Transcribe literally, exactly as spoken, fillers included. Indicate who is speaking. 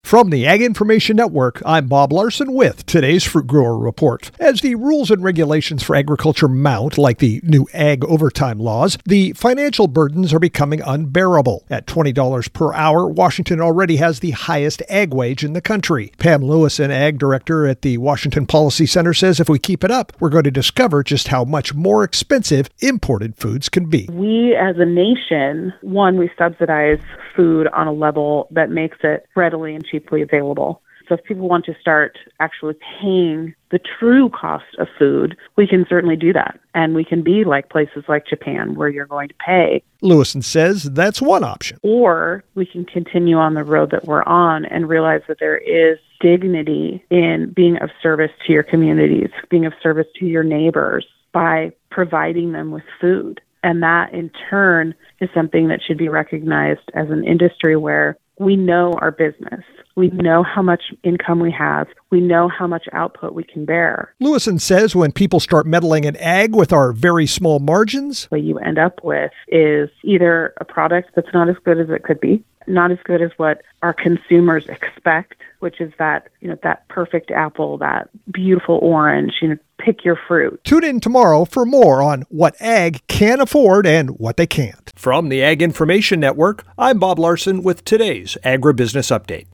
Speaker 1: From the Ag Information Network, I'm Bob Larson with today's Fruit Grower Report. As the rules and regulations for agriculture mount, like the new ag overtime laws, the financial burdens are becoming unbearable. At twenty dollars per hour, Washington already has the highest ag wage in the country. Pam Lewis, an ag director at the Washington Policy Center, says if we keep it up, we're going to discover just how much more expensive imported foods can be.
Speaker 2: We as a nation, one, we subsidize food on a level that makes it readily and cheaply available. So if people want to start actually paying the true cost of food, we can certainly do that. And we can be like places like Japan, where you're going to pay.
Speaker 1: Lewison says that's one option.
Speaker 2: Or we can continue on the road that we're on and realize that there is dignity in being of service to your communities, being of service to your neighbors by providing them with food. And that, in turn, is something that should be recognized as an industry where we know our business. We know how much income we have. We know how much output we can bear.
Speaker 1: Lewison says when people start meddling in ag with our very small margins,
Speaker 2: what you end up with is either a product that's not as good as it could be, not as good as what our consumers expect, which is that, you know, that perfect apple, that beautiful orange, you know, pick your fruit.
Speaker 1: Tune in tomorrow for more on what ag can afford and what they can't. From the Ag Information Network, I'm Bob Larson with today's Agribusiness Update.